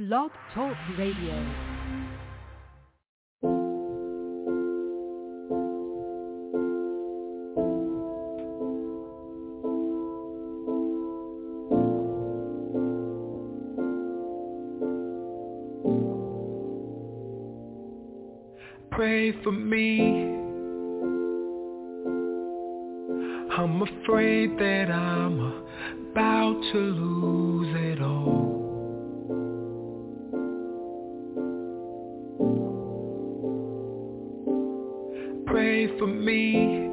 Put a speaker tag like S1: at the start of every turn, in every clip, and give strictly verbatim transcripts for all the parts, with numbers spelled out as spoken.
S1: Blog Talk Radio.
S2: Pray for me. I'm afraid that I'm about to lose it all. Pray for me.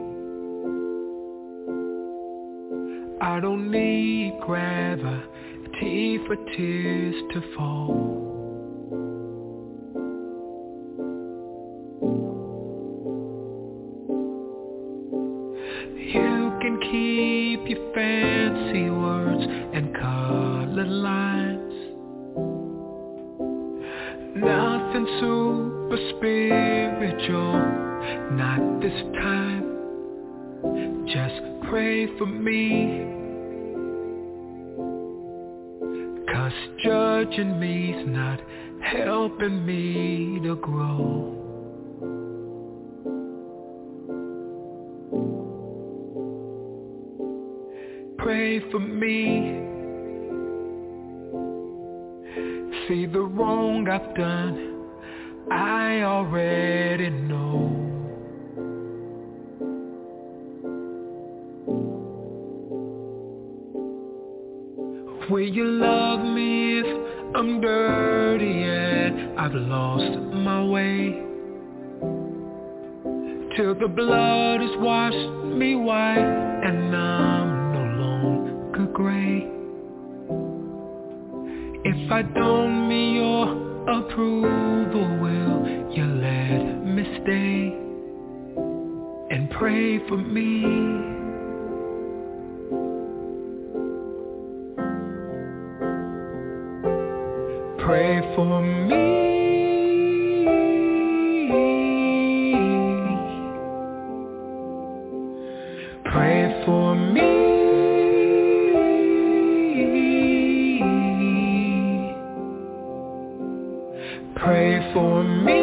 S2: I don't need gravity for tears to fall. You can keep your fancy words and colored lines. Nothing super spiritual, not this time. Just pray for me, 'cause judging me's not helping me to grow. Pray for me. See the wrong I've done, I already know. Will you love me if I'm dirty and I've lost my way? Till the blood has washed me white and I'm gray. If I don't meet your approval, will you let me stay and pray for me? Pray for me. Pray for me. Pray for me.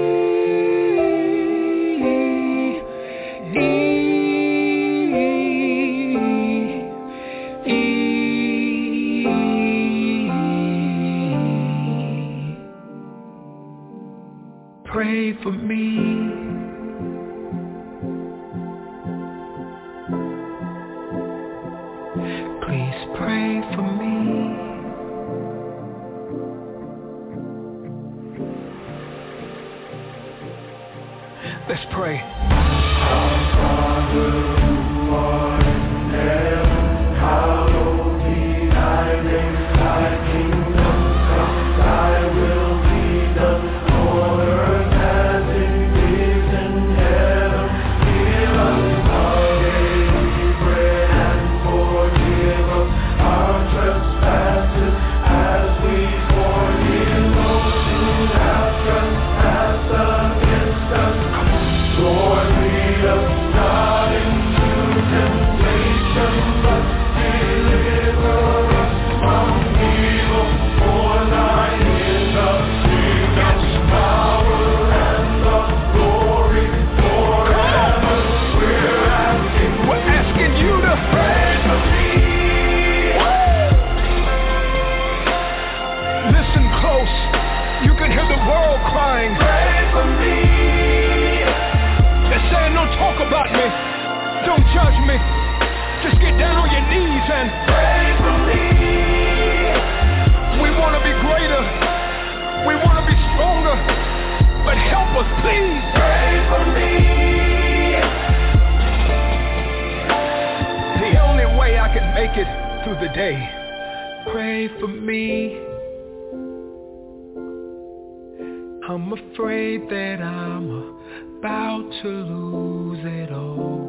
S2: Pray for me. Please pray for me. Let's pray. Our Father who art in heaven, hallowed be thy name. Thy kingdom come, thy will be done on earth as it is in heaven. Give us our daily bread and forgive us our trespasses as we forgive those who have trespassed against us. Lord, lead us not into temptation, but deliver us from evil. For thine is the kingdom, power, and the glory forever. We're asking, we're asking you to pray for me. Listen close. You can hear the world crying. Pray for me. They're saying don't talk about me, don't judge me, just get down on your knees and pray for me. We want to be greater, we want to be stronger, but help us please. Pray for me. The only way I can make it through the day. Pray for me. I'm afraid that I'm about to lose it all.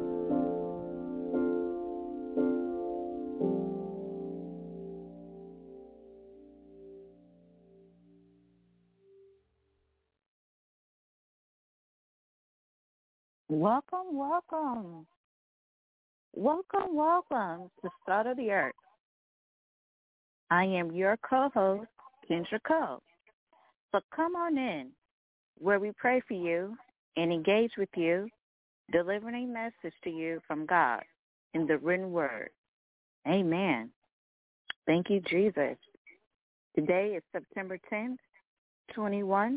S3: Welcome, welcome. Welcome, welcome to Start of the Earth. I am your co-host, Kendra Cole. So come on in, where we pray for you and engage with you, delivering a message to you from God in the written word. Amen. Thank you, Jesus. Today is September tenth, twenty-one.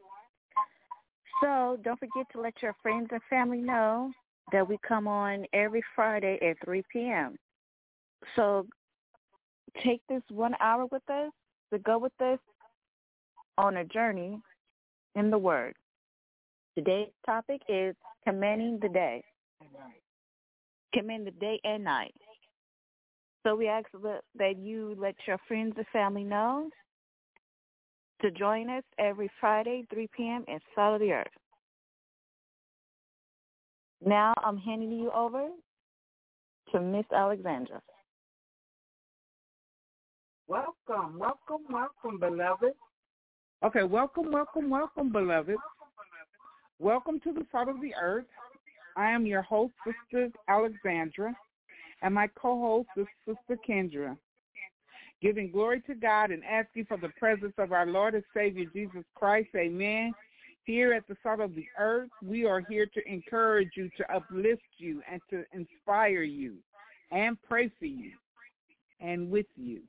S3: So don't forget to let your friends and family know that we come on every Friday at three p.m. So take this one hour with us to go with us on a journey in the Word. Today's topic is commanding the day. Command the day and night. So we ask that you let your friends and family know to join us every Friday, three p.m. at Salt of the Earth. Now I'm handing you over to Miss Alexandra.
S4: Welcome, welcome, welcome, beloved. Okay, welcome, welcome, welcome, beloved. Welcome to the Salt of the Earth. I am your host, Sister Alexandra, and my co-host is Sister Kendra. Giving glory to God and asking for the presence of our Lord and Savior Jesus Christ. Amen. Here at the Salt of the Earth, we are here to encourage you, to uplift you, and to inspire you, and pray for you, and with you.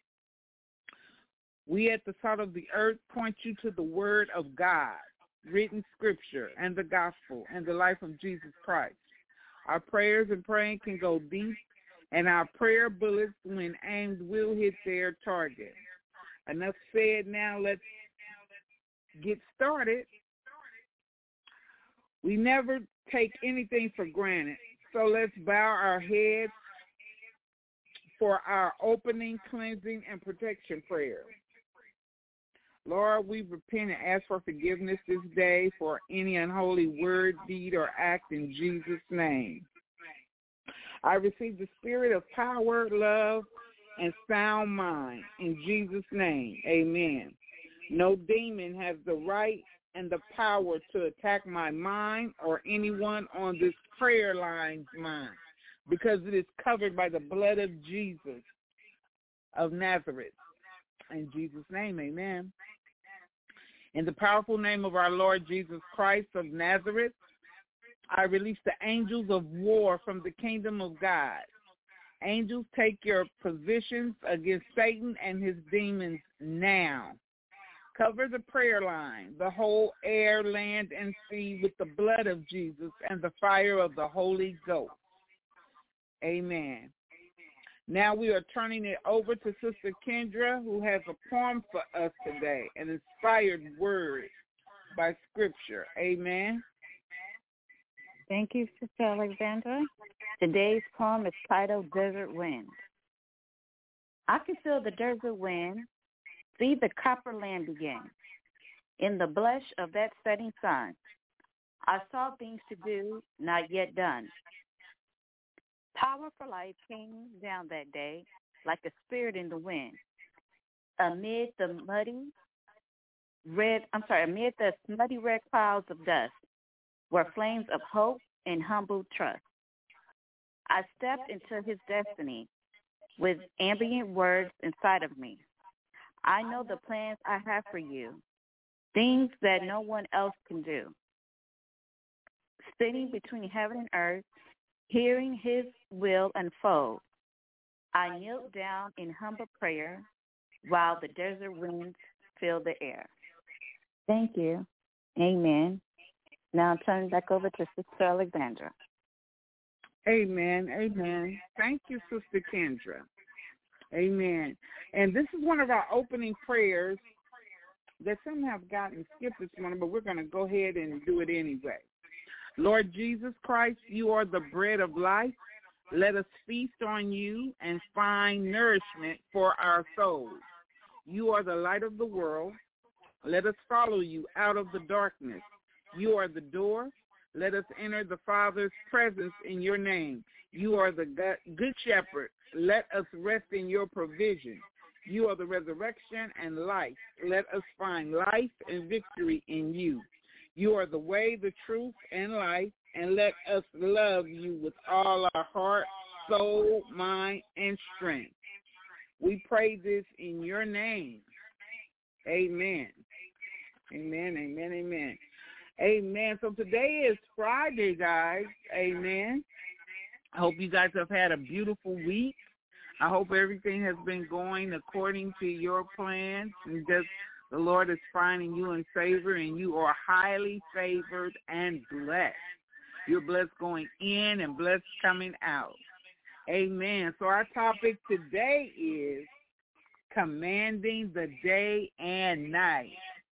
S4: We at the Salt of the Earth point you to the Word of God, written scripture, and the gospel, and the life of Jesus Christ. Our prayers and praying can go deep, and our prayer bullets, when aimed, will hit their target. Enough said. Now let's get started. We never take anything for granted, so let's bow our heads for our opening, cleansing, and protection prayer. Lord, we repent and ask for forgiveness this day for any unholy word, deed, or act in Jesus' name. I receive the spirit of power, love, and sound mind in Jesus' name. Amen. No demon has the right and the power to attack my mind or anyone on this prayer line's mind, because it is covered by the blood of Jesus of Nazareth. In Jesus' name, amen. In the powerful name of our Lord Jesus Christ of Nazareth, I release the angels of war from the kingdom of God. Angels, take your positions against Satan and his demons now. Cover the prayer line, the whole air, land, and sea with the blood of Jesus and the fire of the Holy Ghost. Amen. Now we are turning it over to Sister Kendra, who has a poem for us today, an inspired word by Scripture. Amen.
S3: Thank you, Sister Alexandra. Today's poem is titled Desert Wind. I can feel the desert wind, see the copper land begin. In the blush of that setting sun, I saw things to do, not yet done. Power for life came down that day like a spirit in the wind. Amid the muddy red, I'm sorry, amid the smutty red clouds of dust were flames of hope and humble trust. I stepped into his destiny with ambient words inside of me. I know the plans I have for you, things that no one else can do. Sitting between heaven and earth, hearing his will unfold, I knelt down in humble prayer while the desert winds filled the air. Thank you. Amen. Now I'll turn it back over to Sister Alexandra.
S4: Amen. Amen. Thank you, Sister Kendra. Amen. And this is one of our opening prayers that some have gotten skipped this morning, but we're going to go ahead and do it anyway. Lord Jesus Christ, you are the bread of life. Let us feast on you and find nourishment for our souls. You are the light of the world. Let us follow you out of the darkness. You are the door. Let us enter the Father's presence in your name. You are the good shepherd. Let us rest in your provision. You are the resurrection and life. Let us find life and victory in you. You are the way, the truth, and life, and let us love you with all our heart, soul, mind, and strength. We pray this in your name. Amen. Amen, amen, amen. Amen. So today is Friday, guys. Amen. I hope you guys have had a beautiful week. I hope everything has been going according to your plans, and just the Lord is finding you in favor, and you are highly favored and blessed. You're blessed going in and blessed coming out. Amen. So our topic today is commanding the day and night.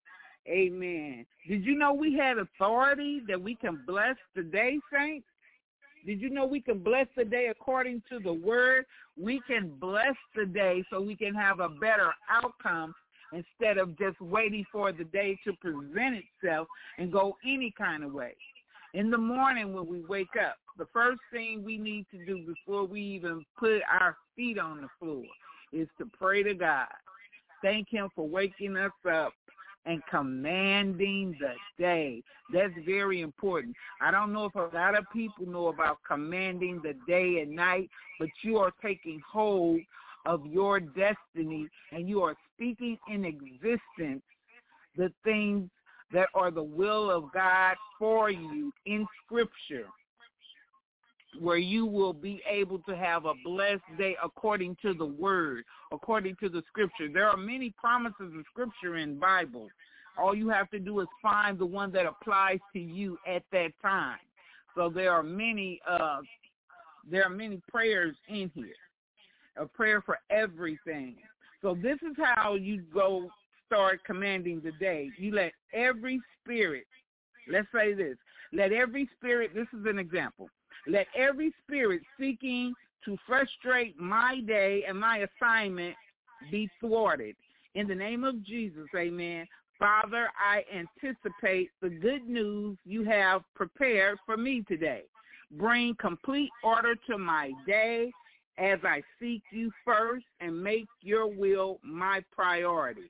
S4: Amen. Did you know we had authority that we can bless the day, saints? Did you know we can bless the day according to the word? We can bless the day so we can have a better outcome instead of just waiting for the day to present itself and go any kind of way. In the morning when we wake up, the first thing we need to do before we even put our feet on the floor is to pray to God. Thank him for waking us up and commanding the day. That's very important. I don't know if a lot of people know about commanding the day and night, but you are taking hold of your destiny and you are speaking in existence the things that are the will of God for you in Scripture, where you will be able to have a blessed day according to the word, according to the Scripture. There are many promises of Scripture in the Bible. All you have to do is find the one that applies to you at that time. So there are many uh, there are many prayers in here, a prayer for everything. So this is how you go start commanding the day. You let every spirit, let's say this, let every spirit, this is an example, let every spirit seeking to frustrate my day and my assignment be thwarted. In the name of Jesus, amen. Father, I anticipate the good news you have prepared for me today. Bring complete order to my day as I seek you first and make your will my priority.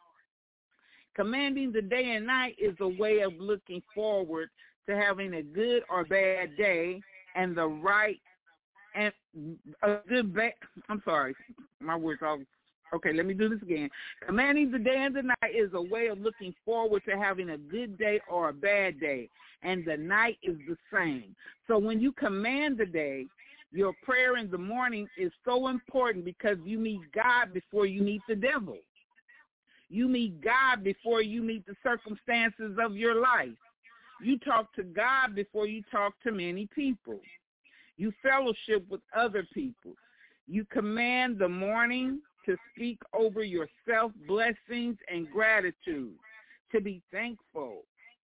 S4: Commanding the day and night is a way of looking forward to having a good or bad day and the right and a good bad. I'm sorry, my words all. Okay, let me do this again. Commanding the day and the night is a way of looking forward to having a good day or a bad day, and the night is the same. So when you command the day, your prayer in the morning is so important because you meet God before you meet the devil. You meet God before you meet the circumstances of your life. You talk to God before you talk to many people. You fellowship with other people. You command the morning to speak over yourself blessings and gratitude, to be thankful.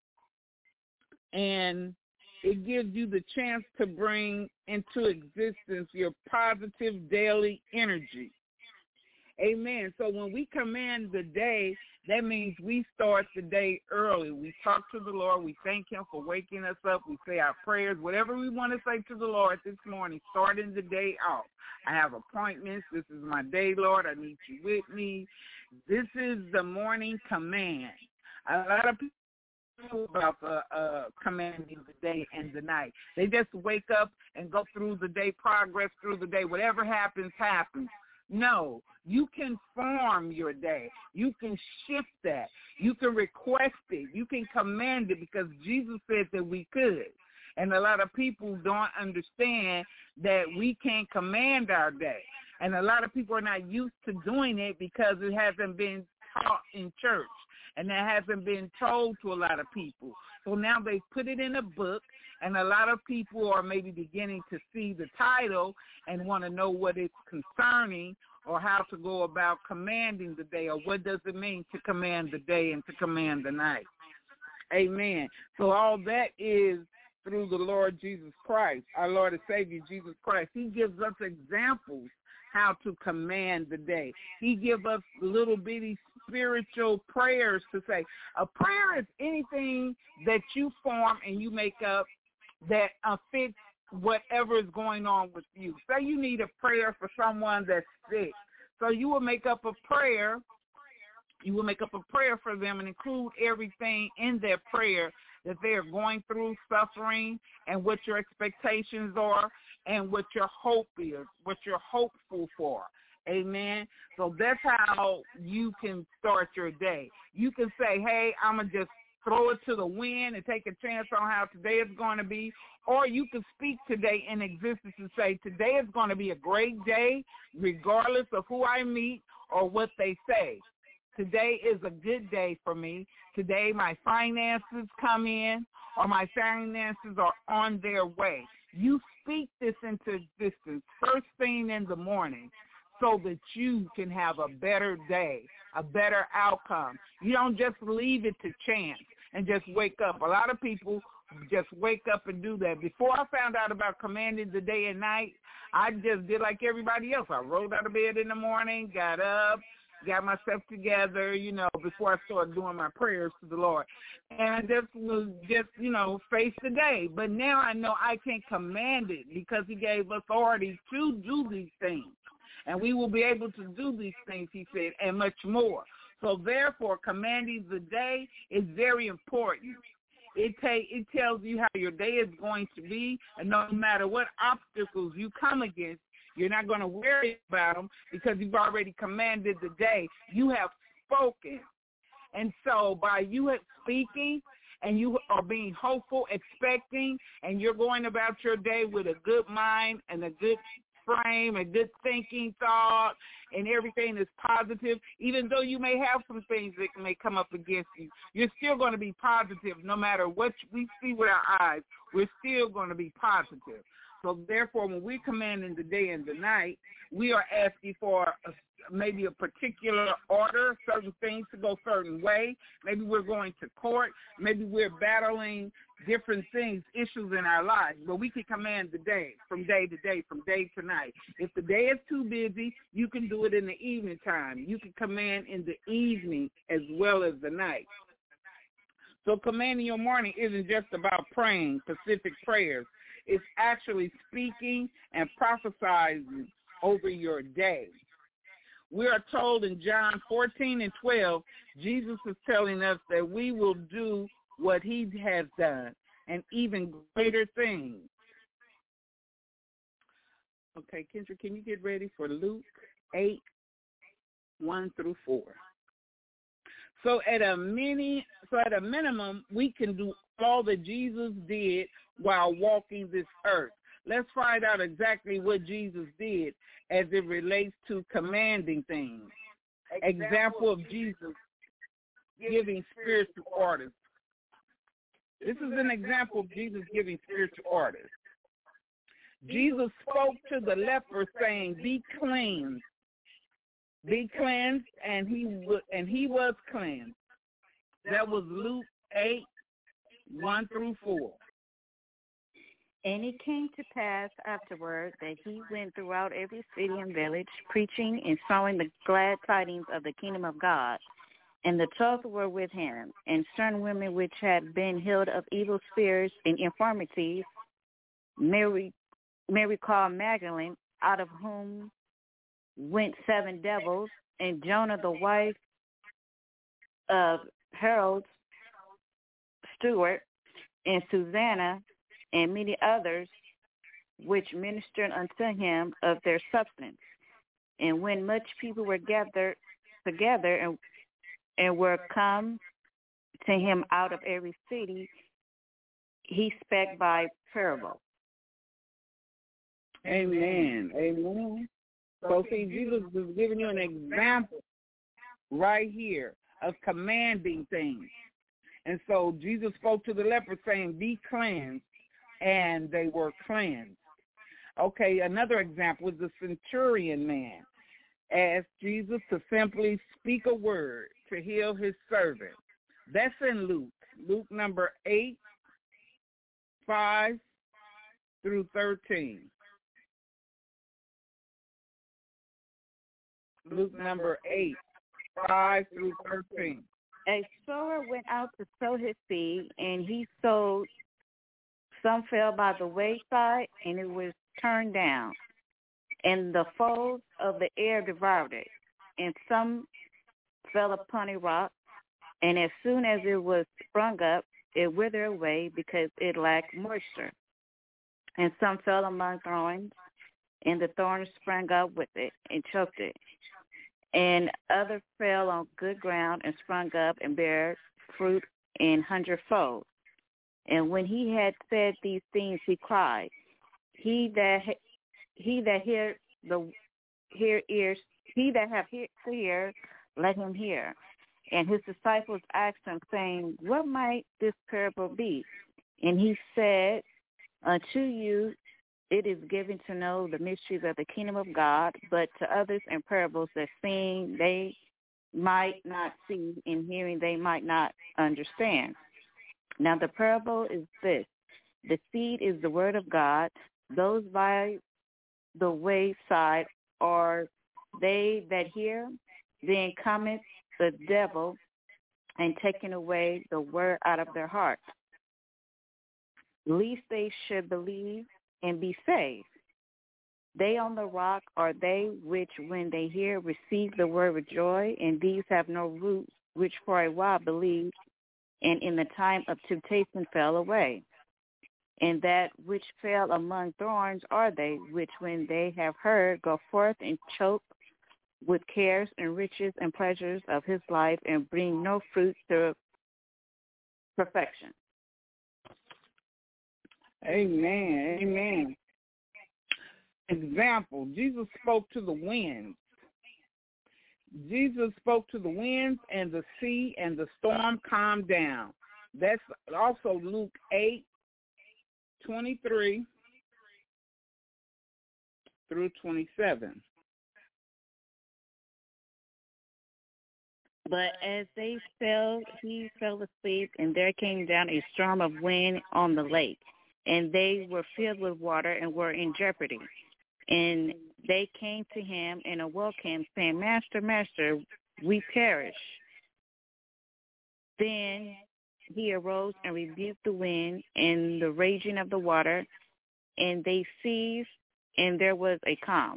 S4: And it gives you the chance to bring into existence your positive daily energy. Amen. So when we command the day, that means we start the day early. We talk to the Lord. We thank him for waking us up. We say our prayers, whatever we want to say to the Lord this morning, starting the day off. I have appointments. This is my day, Lord. I need you with me. This is the morning command. A lot of people know about the uh, commanding the day and the night. They just wake up and go through the day, progress through the day. Whatever happens, happens. No, you can form your day. You can shift that. You can request it. You can command it because Jesus said that we could. And a lot of people don't understand that we can't command our day. And a lot of people are not used to doing it because it hasn't been taught in church. And that hasn't been told to a lot of people. So now they put it in a book, and a lot of people are maybe beginning to see the title and want to know what it's concerning or how to go about commanding the day or what does it mean to command the day and to command the night. Amen. So all that is through the Lord Jesus Christ, our Lord and Savior Jesus Christ. He gives us examples how to command the day. He gives us little bitty spiritual prayers to say. A prayer is anything that you form and you make up that uh, fits whatever is going on with you. Say you need a prayer for someone that's sick. So you will make up a prayer. You will make up a prayer for them and include everything in their prayer that they are going through, suffering, and what your expectations are and what your hope is, what you're hopeful for. Amen. So that's how you can start your day. You can say, hey, I'm going to just throw it to the wind and take a chance on how today is going to be. Or you can speak today in existence and say, today is going to be a great day, regardless of who I meet or what they say. Today is a good day for me. Today my finances come in, or my finances are on their way. You speak this into existence first thing in the morning so that you can have a better day, a better outcome. You don't just leave it to chance and just wake up. A lot of people just wake up and do that. Before I found out about commanding the day and night, I just did like everybody else. I rolled out of bed in the morning, got up, got myself together, you know, before I started doing my prayers to the Lord. And I just was just, you know, face the day. But now I know I can command it because he gave authority to do these things. And we will be able to do these things, he said, and much more. So therefore, commanding the day is very important. It ta- it tells you how your day is going to be, and no matter what obstacles you come against, you're not going to worry about them because you've already commanded the day. You have spoken. And so by you speaking and you are being hopeful, expecting, and you're going about your day with a good mind and a good frame, a good thinking thought, and everything is positive, even though you may have some things that may come up against you, you're still going to be positive no matter what we see with our eyes. We're still going to be positive. So therefore, when we're commanding the day and the night, we are asking for a, maybe a particular order, certain things to go a certain way. Maybe we're going to court. Maybe we're battling different things, issues in our lives. But we can command the day, from day to day, from day to night. If the day is too busy, you can do it in the evening time. You can command in the evening as well as the night. So commanding your morning isn't just about praying specific prayers. It's actually speaking and prophesying over your day. We are told in John fourteen and twelve, Jesus is telling us that we will do what he has done and even greater things. Okay, Kendra, can you get ready for Luke eight, one through four? So at a mini, so at a minimum, we can do all that Jesus did while walking this earth. Let's find out exactly what Jesus did as it relates to commanding things. Example of Jesus giving spiritual orders. This is an example of Jesus giving spiritual orders. Jesus spoke to the leper saying, be cleansed. Be cleansed, and he w- and he was cleansed. That was Luke eight, one through four.
S3: And it came to pass afterward that he went throughout every city and village, preaching and showing the glad tidings of the kingdom of God. And the twelve were with him, and certain women which had been healed of evil spirits and infirmities, Mary, Mary called Magdalene, out of whom went seven devils, and Jonah, the wife of Herod's steward, and Susanna, and many others, which ministered unto him of their substance. And when much people were gathered together and and were come to him out of every city, he spake by parable.
S4: Amen. Amen. So see, Jesus is giving you an example right here of commanding things. And so Jesus spoke to the leper saying, be cleansed, and they were cleansed. Okay, another example is the centurion man asked Jesus to simply speak a word to heal his servant. That's in Luke, Luke number eight, five through thirteen. Luke number eight, five through thirteen.
S3: A sower went out to sow his seed, and he sowed. Some fell by the wayside, and it was turned down, and the foes of the air devoured it. And some fell upon a rock, and as soon as it was sprung up, it withered away because it lacked moisture. And some fell among thorns, and the thorns sprang up with it and choked it. And other fell on good ground and sprung up and bare fruit in hundredfold. And when he had said these things, he cried, He that he that hear the hear ears, he that have ear to hear, let him hear. And his disciples asked him, saying, What might this parable be? And he said, Unto you it is given to know the mysteries of the kingdom of God, but to others in parables, that seeing they might not see, and hearing they might not understand. Now the parable is this: the seed is the word of God. Those by the wayside are they that hear, then cometh the devil, and taking away the word out of their heart, lest they should believe and be saved. They on the rock are they which, when they hear, receive the word with joy, and these have no root, which for a while believed, and in the time of temptation fell away. And that which fell among thorns are they, which when they have heard go forth and choke with cares and riches and pleasures of his life, and bring no fruit to perfection.
S4: Amen. Amen. Example, Jesus spoke to the winds. Jesus spoke to the winds and the sea, and the storm calmed down. That's also Luke eight, twenty-three through twenty-seven.
S3: But as they fell, he fell asleep, and there came down a storm of wind on the lake, and they were filled with water and were in jeopardy. And they came to him and awoke him, saying, Master, Master, we perish. Then he arose and rebuked the wind and the raging of the water, and they ceased, and there was a calm.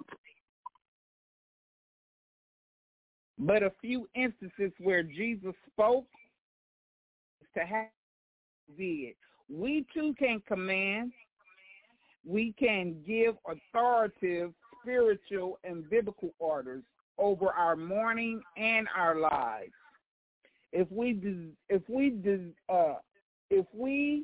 S4: But a few instances where Jesus spoke to have did. We too can command. We can give authoritative, spiritual, and biblical orders over our morning and our lives. If we, des- if we, des- uh, if we,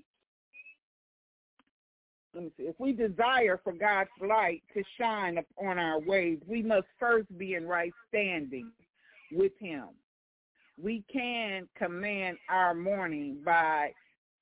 S4: let me see, if we desire for God's light to shine upon our ways, we must first be in right standing with Him. We can command our morning by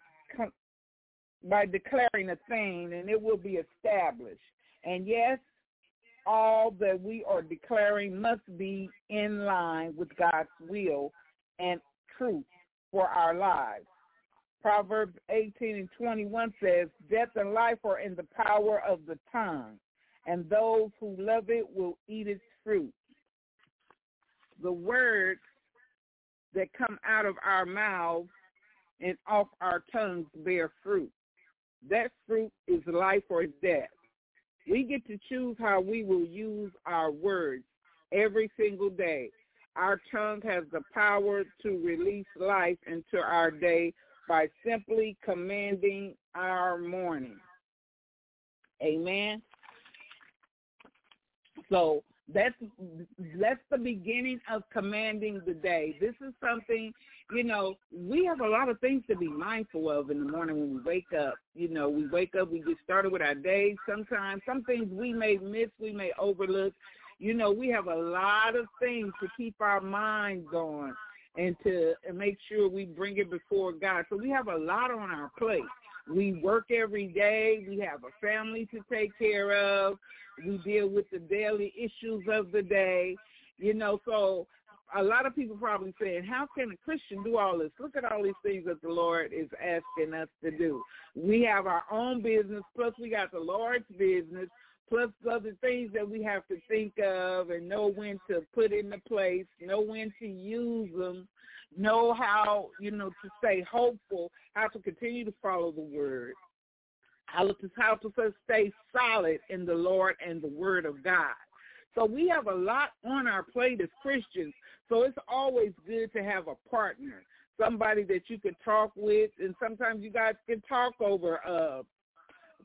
S4: by declaring a thing, and it will be established. And yes, all that we are declaring must be in line with God's will and truth for our lives. Proverbs eighteen and twenty-one says, Death and life are in the power of the tongue, and those who love it will eat its fruit. The words that come out of our mouths and off our tongues bear fruit. That fruit is life or death. We get to choose how we will use our words every single day. Our tongue has the power to release life into our day by simply commanding our morning. Amen. So that's that's the beginning of commanding the day. This is something, you know, we have a lot of things to be mindful of in the morning when we wake up. You know, we wake up, we get started with our day. Sometimes some things we may miss, we may overlook. You know, we have a lot of things to keep our minds on and to and make sure we bring it before God. So we have a lot on our plate. We work every day. We have a family to take care of. We deal with the daily issues of the day. You know, so a lot of people probably saying, how can a Christian do all this? Look at all these things that the Lord is asking us to do. We have our own business, plus we got the Lord's business, plus other things that we have to think of and know when to put into place, know when to use them, know how, you know, to stay hopeful, how to continue to follow the word, how to, how to stay solid in the Lord and the word of God. So we have a lot on our plate as Christians, so it's always good to have a partner, somebody that you can talk with, and sometimes you guys can talk over uh,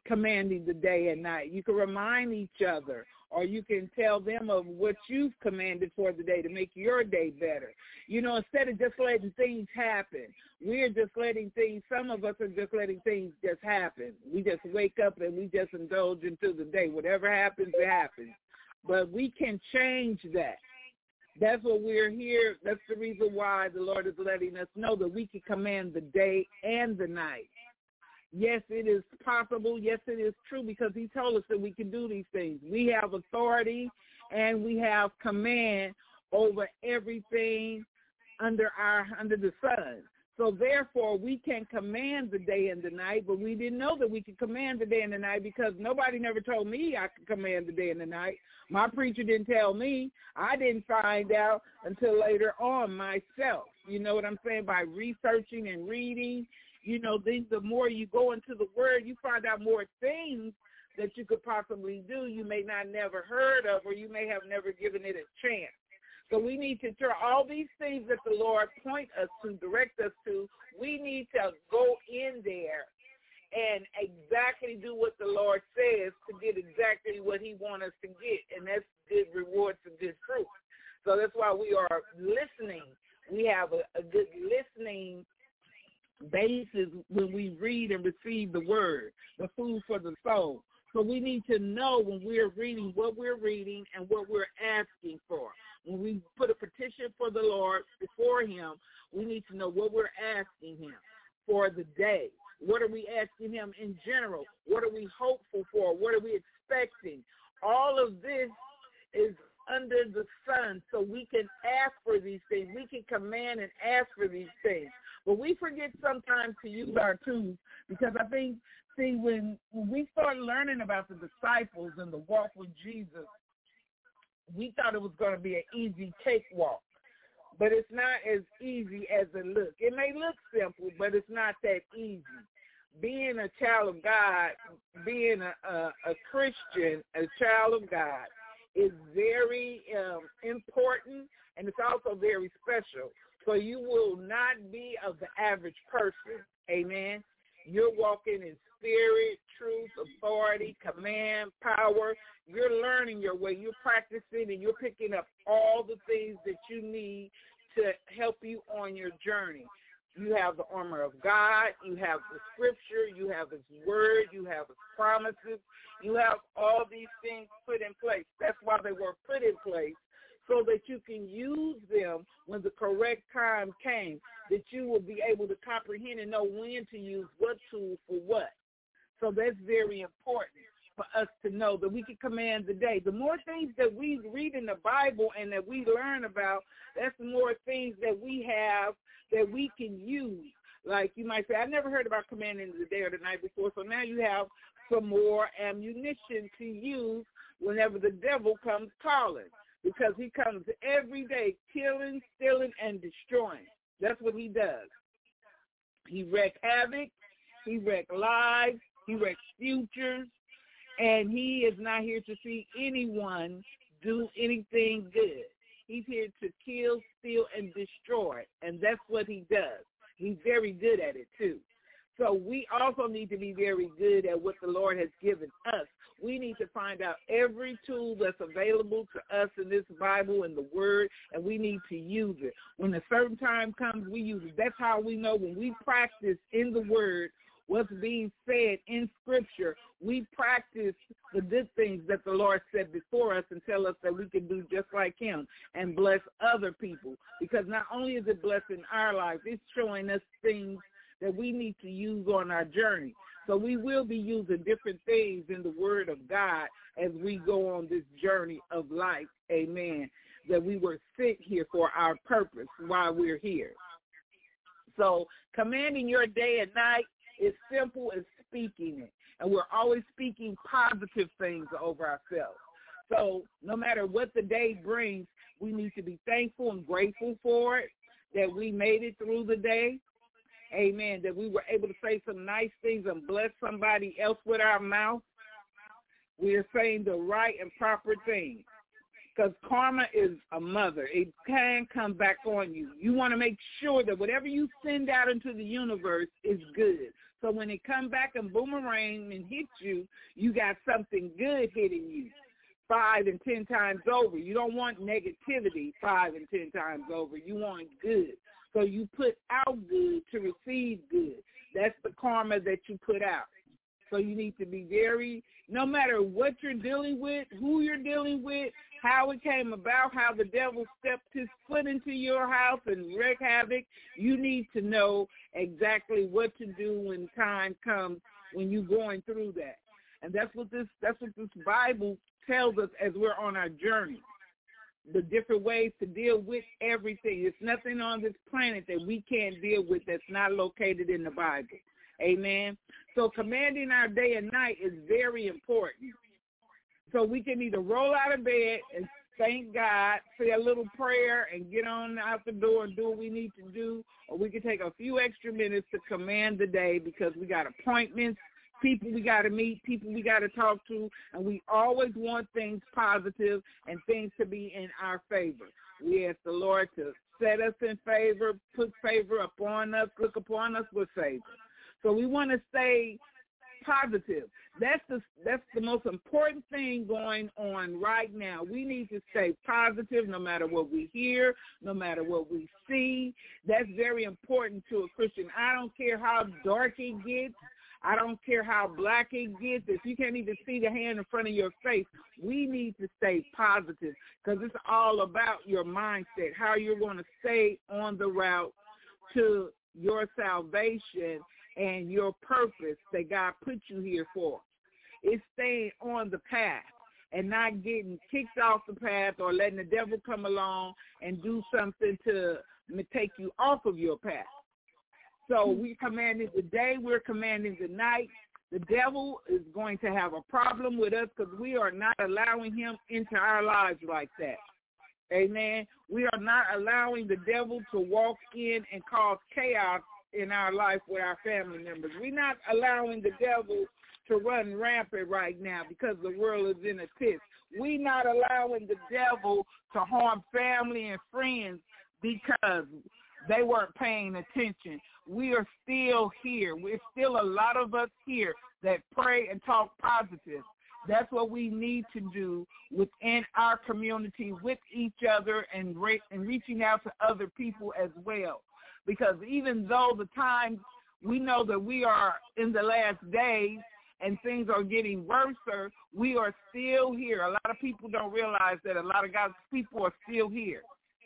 S4: commanding the day and night. You can remind each other, or you can tell them of what you've commanded for the day to make your day better. You know, instead of just letting things happen, we're just letting things, some of us are just letting things just happen. We just wake up and we just indulge into the day. Whatever happens, it happens. But we can change that. That's what we're here. That's the reason why the Lord is letting us know that we can command the day and the night. Yes, it is possible. Yes, it is true, because he told us that we can do these things. We have authority and we have command over everything under our under the sun. So therefore, we can command the day and the night, but we didn't know that we could command the day and the night because nobody never told me I could command the day and the night. My preacher didn't tell me. I didn't find out until later on myself. You know what I'm saying? By researching and reading. You know, things, the more you go into the Word, you find out more things that you could possibly do you may not never heard of, or you may have never given it a chance. So we need to try all these things that the Lord point us to, direct us to. We need to go in there and exactly do what the Lord says to get exactly what he wants us to get, and that's good rewards and good fruit. So that's why we are listening. We have a, a good listening basis when we read and receive the word, the food for the soul. So we need to know when we're reading what we're reading and what we're asking for. When we put a petition for the Lord before him, we need to know what we're asking him for the day. What are we asking him in general? What are we hopeful for? What are we expecting? All of this is under the sun, so we can ask for these things. We can command and ask for these things. But we forget sometimes to use our tools, because I think, see, when, when we started learning about the disciples and the walk with Jesus, we thought it was going to be an easy cakewalk. But it's not as easy as it looks. It may look simple, but it's not that easy. Being a child of God, being a, a, a Christian, a child of God, is very um, important, and it's also very special. So you will not be of the average person, amen. You're walking in spirit, truth, authority, command, power. You're learning your way. You're practicing, and you're picking up all the things that you need to help you on your journey. You have the armor of God. You have the scripture. You have his word. You have his promises. You have all these things put in place. That's why they were put in place, so that you can use them when the correct time came, that you will be able to comprehend and know when to use what tool for what. So that's very important for us to know that we can command the day. The more things that we read in the Bible and that we learn about, that's the more things that we have that we can use. Like you might say, I never heard about commanding the day or the night before, so now you have some more ammunition to use whenever the devil comes calling, because he comes every day killing, stealing, and destroying. That's what he does. He wreaks havoc, he wrecks lives, he wrecks futures, and he is not here to see anyone do anything good. He's here to kill, steal, and destroy, and that's what he does. He's very good at it, too. So we also need to be very good at what the Lord has given us. We need to find out every tool that's available to us in this Bible and the Word, and we need to use it. When a certain time comes, we use it. That's how we know when we practice in the Word what's being said in Scripture. We practice the good things that the Lord said before us and tell us that we can do just like him and bless other people. Because not only is it blessing our life, it's showing us things that we need to use on our journey. So we will be using different things in the Word of God as we go on this journey of life, amen, that we were sent here for our purpose while we're here. So commanding your day and night is simple as speaking it, and we're always speaking positive things over ourselves. So no matter what the day brings, we need to be thankful and grateful for it, that we made it through the day. Amen, that we were able to say some nice things and bless somebody else with our mouth. We are saying the right and proper things. because karma is a mother. It can come back on you. You want to make sure that whatever you send out into the universe is good. So when it come back and boomerang and hit you, you got something good hitting you five and ten times over. You don't want negativity five and ten times over. You want good. So you put out good to receive good. That's the karma that you put out. So you need to be very, no matter what you're dealing with, who you're dealing with, how it came about, how the devil stepped his foot into your house and wreak havoc, you need to know exactly what to do when time comes when you're going through that. And that's what this that's what this Bible tells us as we're on our journey. The different ways to deal with everything. There's nothing on this planet that we can't deal with that's not located in the Bible. Amen. So commanding our day and night is very important. So we can either roll out of bed and thank God, say a little prayer and get on out the door and do what we need to do, or we can take a few extra minutes to command the day because we got appointments, people we got to meet, people we got to talk to, and we always want things positive and things to be in our favor. We ask the Lord to set us in favor, put favor upon us, look upon us with favor. So we want to stay positive. That's the that's the most important thing going on right now. We need to stay positive no matter what we hear, no matter what we see. That's very important to a Christian. I don't care how dark it gets. I don't care how black it gets. If you can't even see the hand in front of your face, we need to stay positive because it's all about your mindset, how you're going to stay on the route to your salvation and your purpose that God put you here for. It's staying on the path and not getting kicked off the path or letting the devil come along and do something to take you off of your path. So we commanded the day, we're commanding the night. The devil is going to have a problem with us because we are not allowing him into our lives like that. Amen. We are not allowing the devil to walk in and cause chaos in our life with our family members. We're not allowing the devil to run rampant right now because the world is in a pit. We're not allowing the devil to harm family and friends because they weren't paying attention. We are still here. We're still a lot of us here that pray and talk positive. That's what we need to do within our community, with each other, and, re- and reaching out to other people as well. Because even though the time, we know that we are in the last days and things are getting worse, we are still here. A lot of people don't realize that a lot of God's people are still here.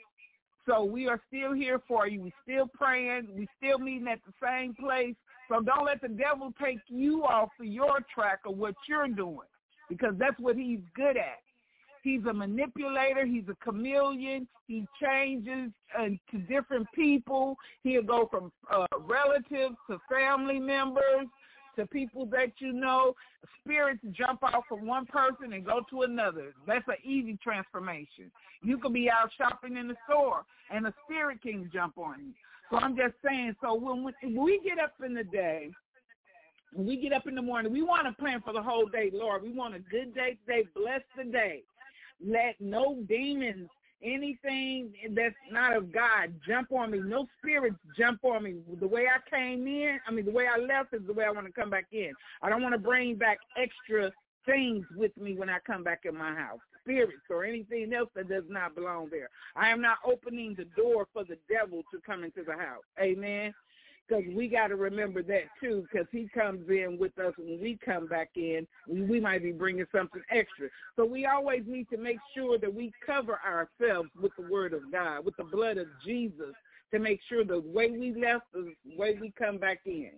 S4: So we are still here for you. We're still praying. We're still meeting at the same place. So don't let the devil take you off of your track of what you're doing, because that's what he's good at. He's a manipulator. He's a chameleon. He changes uh, to different people. He'll go from uh, relatives to family members to people that you know. Spirits jump off from one person and go to another. That's an easy transformation. You could be out shopping in the store and a spirit can jump on you. So I'm just saying, so when we, when we get up in the day, when we get up in the morning, we want to plan for the whole day, Lord. We want a good day today. Bless the day. Let no demons, anything that's not of God, jump on me. No spirits jump on me. The way I came in, I mean, the way I left is the way I want to come back in. I don't want to bring back extra things with me when I come back in my house, spirits or anything else that does not belong there. I am not opening the door for the devil to come into the house. Amen. Because we got to remember that, too, because he comes in with us when we come back in. We, we might be bringing something extra. So we always need to make sure that we cover ourselves with the word of God, with the blood of Jesus, to make sure the way we left is the way we come back in.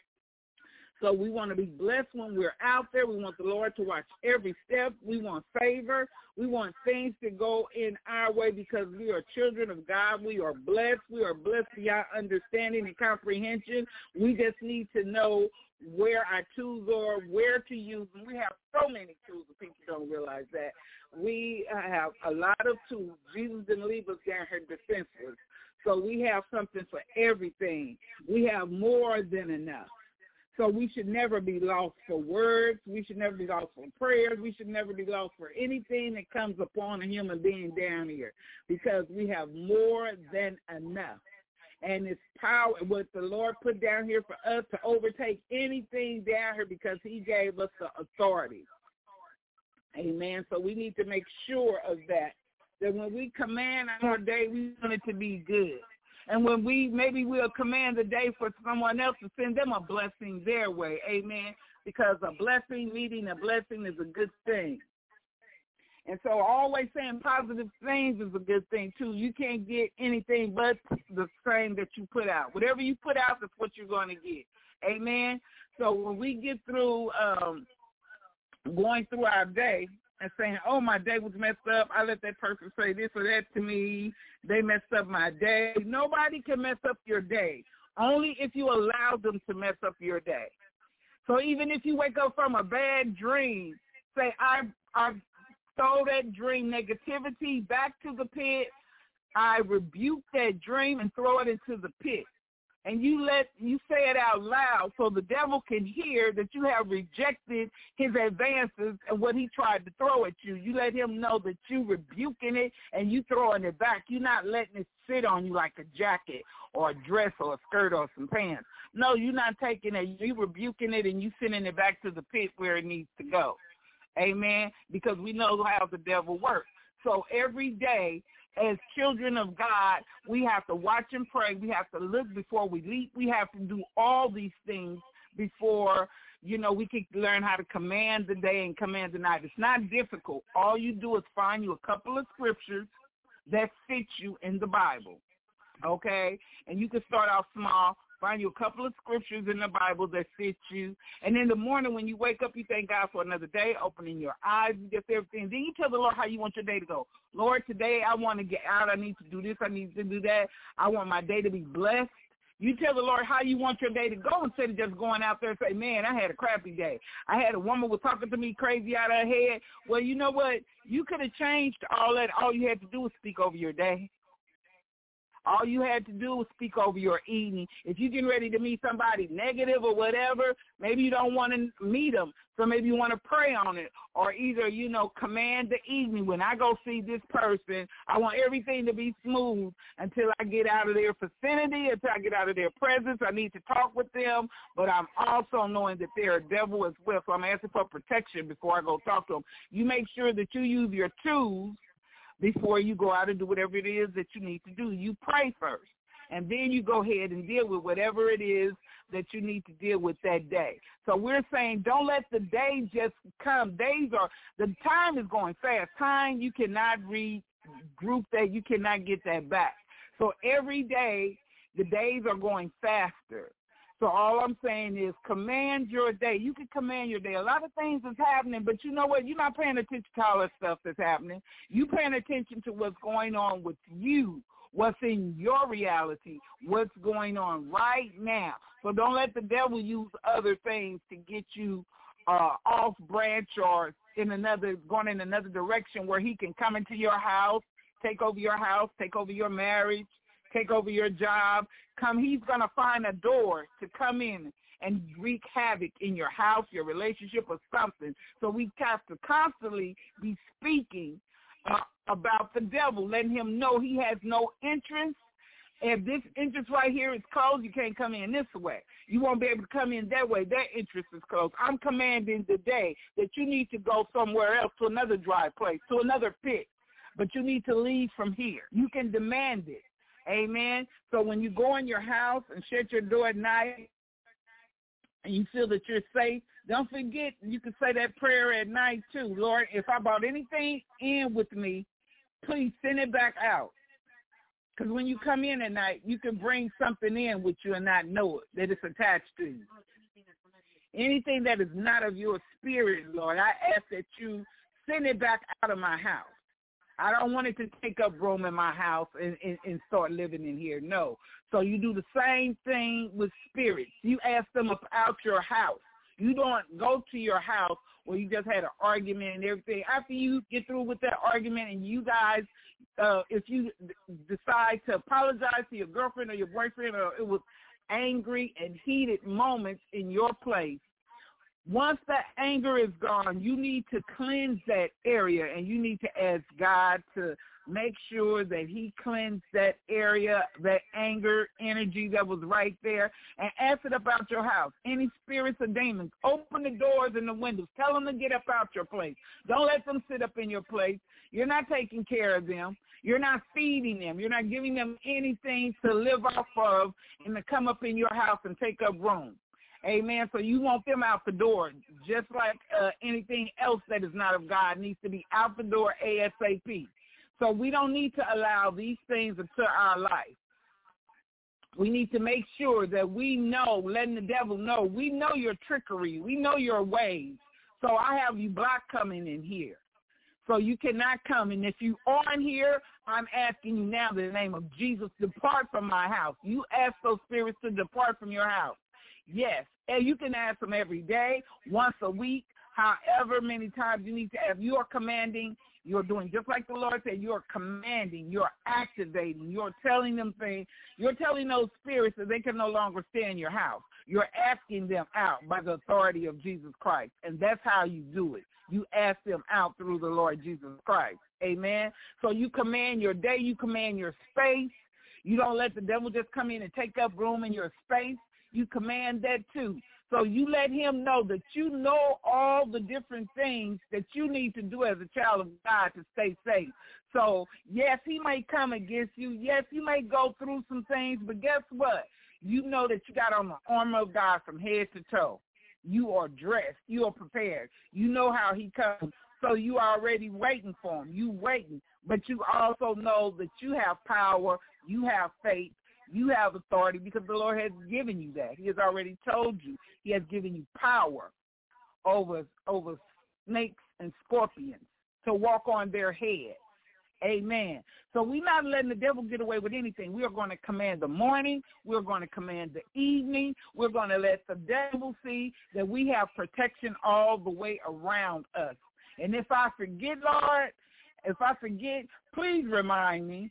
S4: So we want to be blessed when we're out there. We want the Lord to watch every step. We want favor. We want things to go in our way because we are children of God. We are blessed. We are blessed beyond understanding and comprehension. We just need to know where our tools are, where to use them. We have so many tools, and people don't realize that. We have a lot of tools. Jesus didn't leave us down here defenseless. So we have something for everything. We have more than enough. So we should never be lost for words. We should never be lost for prayers. We should never be lost for anything that comes upon a human being down here, because we have more than enough. And it's power, what the Lord put down here for us to overtake anything down here, because he gave us the authority. Amen. So we need to make sure of that, that when we command our day, we want it to be good. And when we, maybe we'll command the day for someone else to send them a blessing their way. Amen. Because a blessing meeting a blessing is a good thing. And so always saying positive things is a good thing, too. You can't get anything but the same that you put out. Whatever you put out, that's what you're going to get. Amen. So when we get through um, going through our day and saying, oh, my day was messed up, I let that person say this or that to me, they messed up my day. Nobody can mess up your day, only if you allow them to mess up your day. So even if you wake up from a bad dream, say, I, I throw that dream negativity back to the pit. I rebuke that dream and throw it into the pit. And you let you say it out loud so the devil can hear that you have rejected his advances and what he tried to throw at you. You let him know that you rebuking it and you throwing it back. You're not letting it sit on you like a jacket or a dress or a skirt or some pants. No, you're not taking it. You're rebuking it and you sending it back to the pit where it needs to go. Amen? Because we know how the devil works. So every day, as children of God, we have to watch and pray. We have to look before we leap. We have to do all these things before, you know, we can learn how to command the day and command the night. It's not difficult. All you do is find you a couple of scriptures that fit you in the Bible, okay? And you can start off small. Find you a couple of scriptures in the Bible that fit you. And in the morning when you wake up, you thank God for another day, opening your eyes, you get everything. Then you tell the Lord how you want your day to go. Lord, today I want to get out. I need to do this. I need to do that. I want my day to be blessed. You tell the Lord how you want your day to go instead of just going out there and say, man, I had a crappy day. I had a woman was talking to me crazy out of her head. Well, you know what? You could have changed all that. All you had to do was speak over your day. All you had to do was speak over your evening. If you're getting ready to meet somebody negative or whatever, maybe you don't want to meet them, so maybe you want to pray on it. Or either, you know, command the evening. When I go see this person, I want everything to be smooth until I get out of their vicinity, until I get out of their presence. I need to talk with them, but I'm also knowing that they're a devil as well, so I'm asking for protection before I go talk to them. You make sure that you use your tools before you go out and do whatever it is that you need to do. You pray first, and then you go ahead and deal with whatever it is that you need to deal with that day. So we're saying don't let the day just come. Days are, the time is going fast. Time, you cannot regroup that. You cannot get that back. So every day, the days are going faster. So all I'm saying is command your day. You can command your day. A lot of things is happening, but you know what? You're not paying attention to all that stuff that's happening. You're paying attention to what's going on with you, what's in your reality, what's going on right now. So don't let the devil use other things to get you uh, off branch or in another going in another direction where he can come into your house, take over your house, take over your marriage, take over your job. Come, he's going to find a door to come in and wreak havoc in your house, your relationship, or something. So we have to constantly be speaking uh, about the devil, letting him know he has no interest. If this interest right here is closed, you can't come in this way. You won't be able to come in that way. That interest is closed. I'm commanding today that you need to go somewhere else, to another dry place, to another pit. But you need to leave from here. You can demand it. Amen. So when you go in your house and shut your door at night and you feel that you're safe, don't forget you can say that prayer at night too. Lord, if I brought anything in with me, please send it back out. Because when you come in at night, you can bring something in with you and not know it, that it's attached to you. Anything that is not of your spirit, Lord, I ask that you send it back out of my house. I don't want it to take up room in my house and, and, and start living in here. No. So you do the same thing with spirits. You ask them about your house. You don't go to your house where you just had an argument and everything. After you get through with that argument and you guys, uh, if you decide to apologize to your girlfriend or your boyfriend, or it was angry and heated moments in your place. Once that anger is gone, you need to cleanse that area, and you need to ask God to make sure that he cleansed that area, that anger energy that was right there, and ask it about your house. Any spirits or demons, open the doors and the windows. Tell them to get up out your place. Don't let them sit up in your place. You're not taking care of them. You're not feeding them. You're not giving them anything to live off of and to come up in your house and take up room. Amen. So you want them out the door, just like uh, anything else that is not of God needs to be out the door ASAP. So we don't need to allow these things into our life. We need to make sure that we know, letting the devil know, we know your trickery. We know your ways. So I have you blocked coming in here. So you cannot come. And if you are in here, I'm asking you now in the name of Jesus, depart from my house. You ask those spirits to depart from your house. Yes, and you can ask them every day, once a week, however many times you need to ask. You are commanding, you're doing just like the Lord said, you're commanding, you're activating, you're telling them things, you're telling those spirits that they can no longer stay in your house. You're asking them out by the authority of Jesus Christ, and that's how you do it. You ask them out through the Lord Jesus Christ. Amen. So you command your day, you command your space. You don't let the devil just come in and take up room in your space. You command that too. So you let him know that you know all the different things that you need to do as a child of God to stay safe. So, yes, he may come against you. Yes, you may go through some things, but guess what? You know that you got on the armor of God from head to toe. You are dressed. You are prepared. You know how he comes. So you are already waiting for him. You waiting. But you also know that you have power. You have faith. You have authority because the Lord has given you that. He has already told you. He has given you power over, over snakes and scorpions to walk on their head. Amen. So we're not letting the devil get away with anything. We are going to command the morning. We're going to command the evening. We're going to let the devil see that we have protection all the way around us. And if I forget, Lord, if I forget, please remind me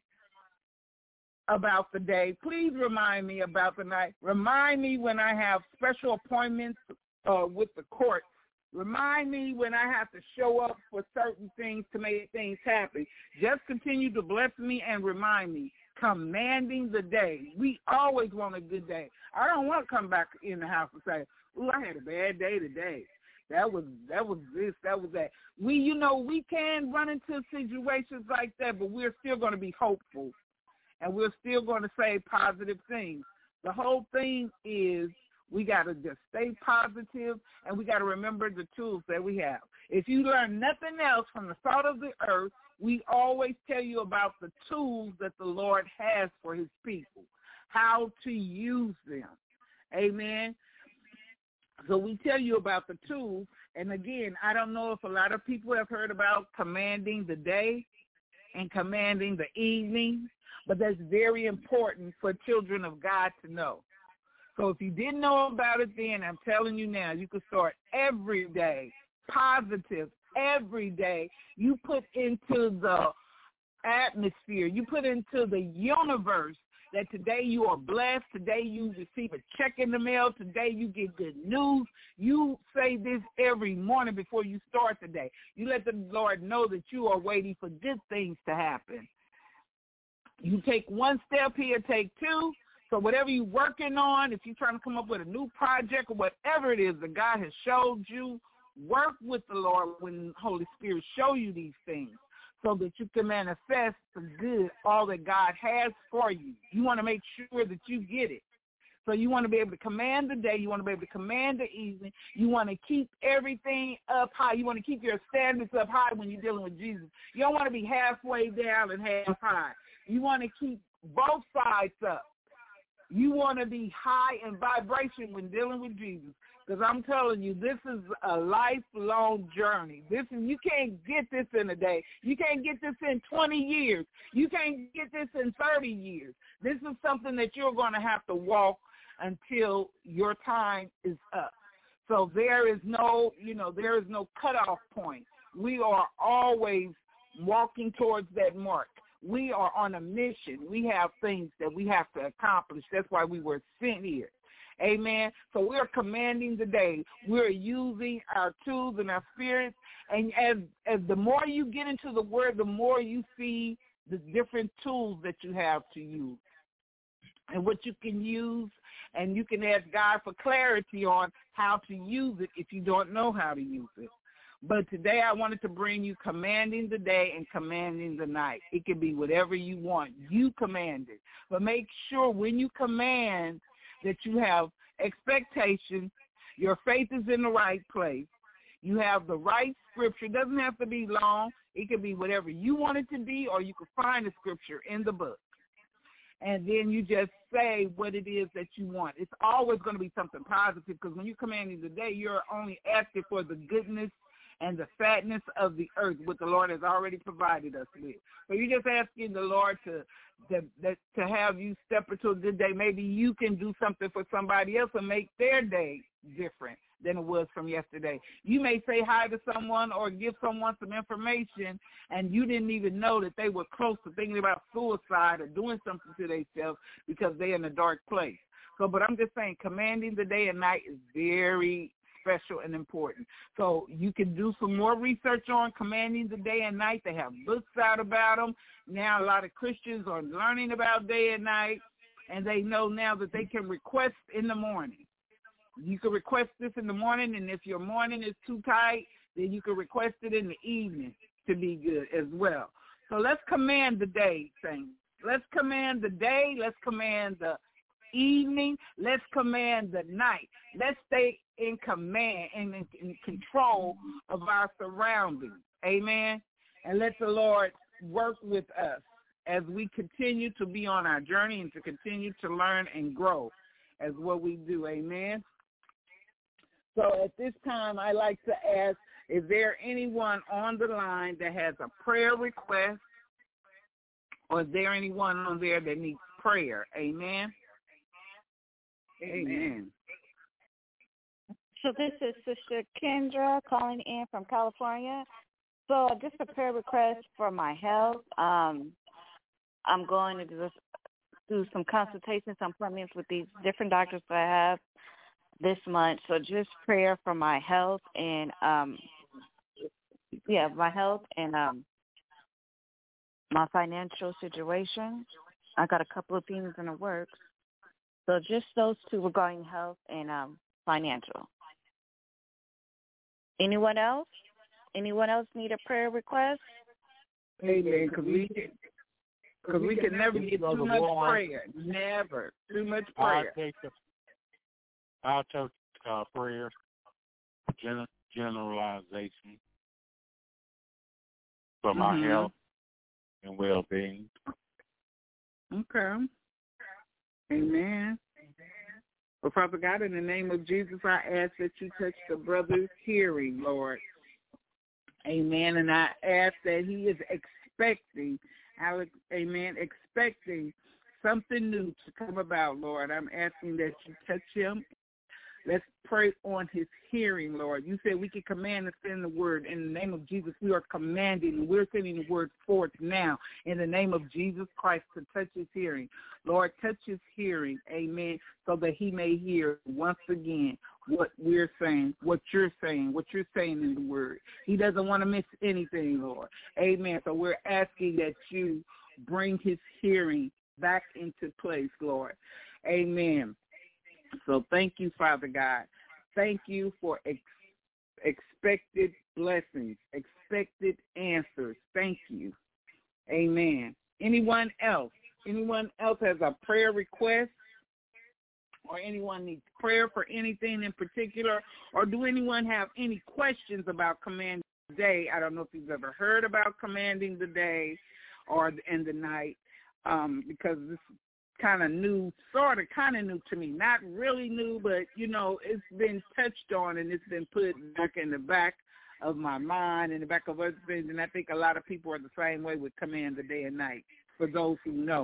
S4: about the day. Please remind me about the night. Remind me when I have special appointments uh, with the court. Remind me when I have to show up for certain things to make things happen. Just continue to bless me and remind me. Commanding the day. We always want a good day. I don't want to come back in the house and say, "Ooh, I had a bad day today. That was that was this, that was that." We, you know, we can run into situations like that, but we're still going to be hopeful. And we're still going to say positive things. The whole thing is we got to just stay positive, and we got to remember the tools that we have. If you learn nothing else from the salt of the earth, we always tell you about the tools that the Lord has for his people, how to use them. Amen. So we tell you about the tools. And, again, I don't know if a lot of people have heard about commanding the day and commanding the evening. But that's very important for children of God to know. So if you didn't know about it then, I'm telling you now, you can start every day, positive, every day. You put into the atmosphere, you put into the universe that today you are blessed, today you receive a check in the mail, today you get good news. You say this every morning before you start the day. You let the Lord know that you are waiting for good things to happen. You take one step here, take two. So whatever you're working on, if you're trying to come up with a new project or whatever it is that God has showed you, work with the Lord when the Holy Spirit show you these things so that you can manifest the good, all that God has for you. You want to make sure that you get it. So you want to be able to command the day. You want to be able to command the evening. You want to keep everything up high. You want to keep your standards up high when you're dealing with Jesus. You don't want to be halfway down and half high. You want to keep both sides up. You want to be high in vibration when dealing with Jesus. Because I'm telling you, this is a lifelong journey. This is, you can't get this in a day. You can't get this in twenty years. You can't get this in thirty years. This is something that you're going to have to walk until your time is up. So there is no, you know, there is no cutoff point. We are always walking towards that mark. we are on a mission. We have things that we have to accomplish. That's why we were sent here. Amen. So we're commanding the day. We're using our tools and our spirits. And as, as the more you get into the word, the more you see the different tools that you have to use and what you can use. And you can ask God for clarity on how to use it if you don't know how to use it. But today I wanted to bring you commanding the day and commanding the night. It can be whatever you want. You command it. But make sure when you command that you have expectation, your faith is in the right place, you have the right scripture. It doesn't have to be long. It can be whatever you want it to be, or you can find the scripture in the book. And then you just say what it is that you want. It's always going to be something positive, because when you're commanding the day, you're only asking for the goodness and the fatness of the earth, what the Lord has already provided us with. So you're just asking the Lord to that, that to have you step into a good day. Maybe you can do something for somebody else and make their day different than it was from yesterday. You may say hi to someone or give someone some information, and you didn't even know that they were close to thinking about suicide or doing something to themselves because they're in a dark place. So, but I'm just saying, commanding the day and night is very special and important. So you can do some more research on commanding the day and night. They have books out about them. Now a lot of Christians are learning about day and night, and they know now that they can request in the morning. You can request this in the morning, and if your morning is too tight, then you can request it in the evening to be good as well. So let's command the day, saints. Let's command the day. Let's command the evening. Let's command the night. Let's stay in command and in, in control of our surroundings. Amen. And let the Lord work with us as we continue to be on our journey and to continue to learn and grow as what we do. Amen. So at this time, I like to ask, is there anyone on the line that has a prayer request, or is there anyone on there that needs prayer? Amen. Amen.
S3: So this is Sister Kendra calling in from California. So just a prayer request for my health. Um, I'm going to just do some consultations, some appointments with these different doctors that I have this month. So just prayer for my health and, um, yeah, my health and um, my financial situation. I got a couple of things in the works. So just those two regarding health and um, financial. Anyone else? Anyone else need a prayer request?
S4: Amen. Because we can, cause we can never get too much prayer. Never. Too much prayer.
S5: I'll take, the, I'll take uh, prayer, gen- generalization for my mm-hmm. health and well-being.
S4: Okay. Amen. Well, Father God, in the name of Jesus, I ask that you touch the brother's hearing, Lord. Amen. And I ask that he is expecting, Alex, amen, expecting something new to come about, Lord. I'm asking that you touch him. Let's pray on his hearing, Lord. You said we can command and send the word. In the name of Jesus, we are commanding. We're sending the word forth now in the name of Jesus Christ to touch his hearing. Lord, touch his hearing, amen, so that he may hear once again what we're saying, what you're saying, what you're saying in the word. He doesn't want to miss anything, Lord. Amen. So we're asking that you bring his hearing back into place, Lord. Amen. So thank you, Father God. Thank you for ex- expected blessings, expected answers. Thank you. Amen. Anyone else? Anyone else has a prayer request? Or anyone needs prayer for anything in particular? Or do anyone have any questions about commanding the day? I don't know if you've ever heard about commanding the day or and the night, um, because this kind of new, sort of kind of new to me. Not really new, but, you know, it's been touched on and it's been put back in the back of my mind, in the back of other things. And I think a lot of people are the same way with command the day and night, for those who know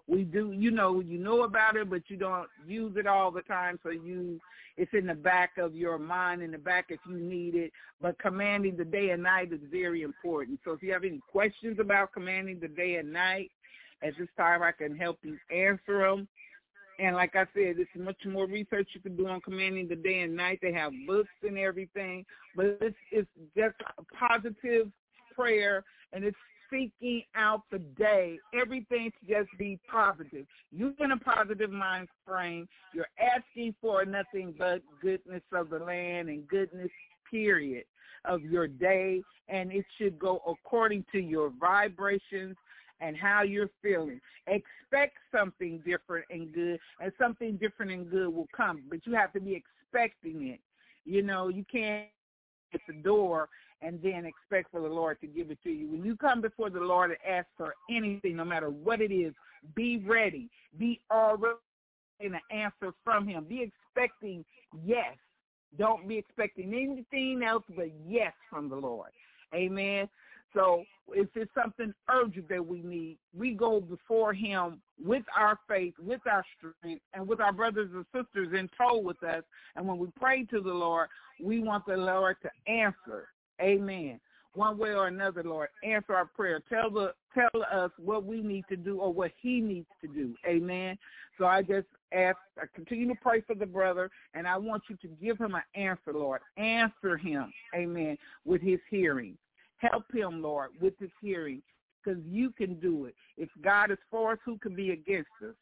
S4: we do, you know, you know about it, but you don't use it all the time. So you, it's in the back of your mind, in the back if you need it. But commanding the day and night is very important. So if you have any questions about commanding the day and night, at this time I can help you answer them. And like I said, there's much more research you can do on commanding the day and night. They have books and everything. But it's, it's just a positive prayer, and it's seeking out the day. Everything to just be positive. You're in a positive mind frame. You're asking for nothing but goodness of the land and goodness, period, of your day. And it should go according to your vibrations and how you're feeling. Expect something different and good, and something different and good will come. But you have to be expecting it. You know, you can't at the door and then expect for the Lord to give it to you. When you come before the Lord and ask for anything, no matter what it is, be ready. Be already in an answer from him. Be expecting yes. Don't be expecting anything else but yes from the Lord. Amen. So if it's something urgent that we need, we go before him with our faith, with our strength, and with our brothers and sisters in tow with us. And when we pray to the Lord, we want the Lord to answer. Amen. One way or another, Lord, answer our prayer. Tell the tell us what we need to do or what he needs to do. Amen. So I just ask, I continue to pray for the brother, and I want you to give him an answer, Lord. Answer him, amen, with his hearing. Help him, Lord, with his hearing, because you can do it. If God is for us, who can be against us?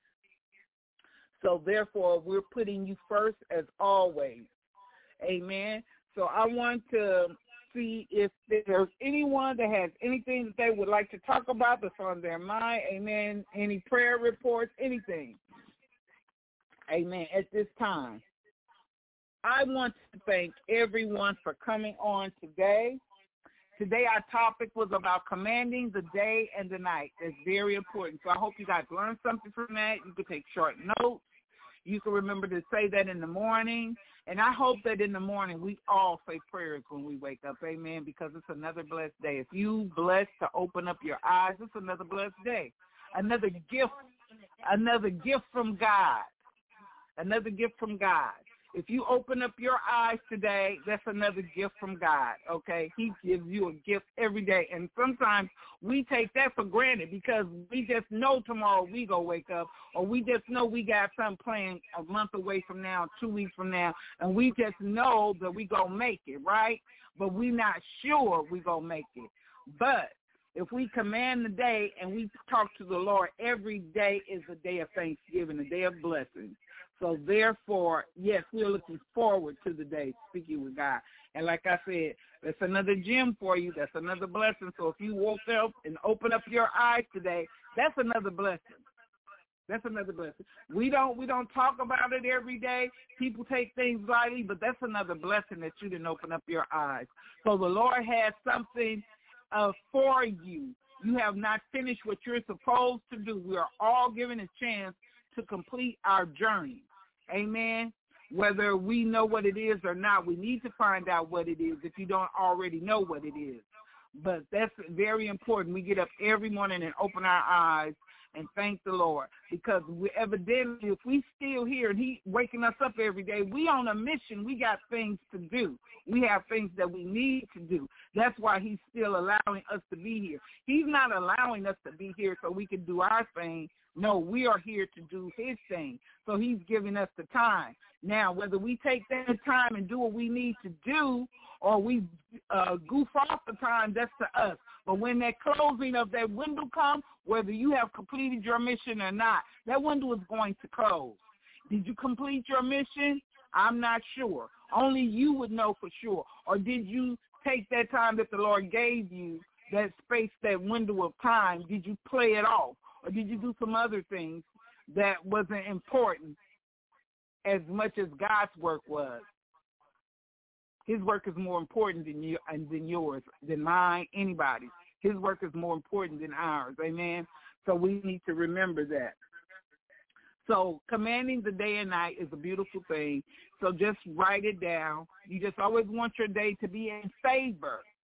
S4: So, therefore, we're putting you first as always. Amen. So I want to see if there's anyone that has anything that they would like to talk about that's on their mind. Amen. Any prayer reports, anything. Amen. At this time, I want to thank everyone for coming on today. Today our topic was about commanding the day and the night. That's very important. So I hope you guys learned something from that. You can take short notes. You can remember to say that in the morning. And I hope that in the morning we all say prayers when we wake up. Amen. Because it's another blessed day. If you blessed to open up your eyes, it's another blessed day. Another gift, another gift from God. Another gift from God. If you open up your eyes today, that's another gift from God, okay? He gives you a gift every day. And sometimes we take that for granted because we just know tomorrow we go wake up, or we just know we got something planned a month away from now, two weeks from now, and we just know that we going to make it, right? But we not sure we going to make it. But if we command the day and we talk to the Lord, every day is a day of thanksgiving, a day of blessings. So therefore, yes, we're looking forward to the day speaking with God. And like I said, that's another gem for you. That's another blessing. So if you woke up and open up your eyes today, that's another blessing. That's another blessing. We don't we don't talk about it every day. People take things lightly, but that's another blessing that you didn't open up your eyes. So the Lord has something uh, for you. You have not finished what you're supposed to do. We are all given a chance to complete our journey. Amen. Whether we know what it is or not, we need to find out what it is if you don't already know what it is. But that's very important. We get up every morning and open our eyes and thank the Lord, because we evidently, if we still here and he waking us up every day, we on a mission. We got things to do. We have things that we need to do. That's why he's still allowing us to be here. He's not allowing us to be here so we can do our thing. No, we are here to do his thing. So he's giving us the time. Now, whether we take that time and do what we need to do or we uh, goof off the time, that's to us. But when that closing of that window comes, whether you have completed your mission or not, that window is going to close. Did you complete your mission? I'm not sure. Only you would know for sure. Or did you take that time that the Lord gave you, that space, that window of time, did you play it off? Or did you do some other things that wasn't important as much as God's work was? His work is more important than you and than yours, than mine, anybody's. His work is more important than ours. Amen. So we need to remember that. So commanding the day and night is a beautiful thing. So just write it down. You just always want your day to be in favor.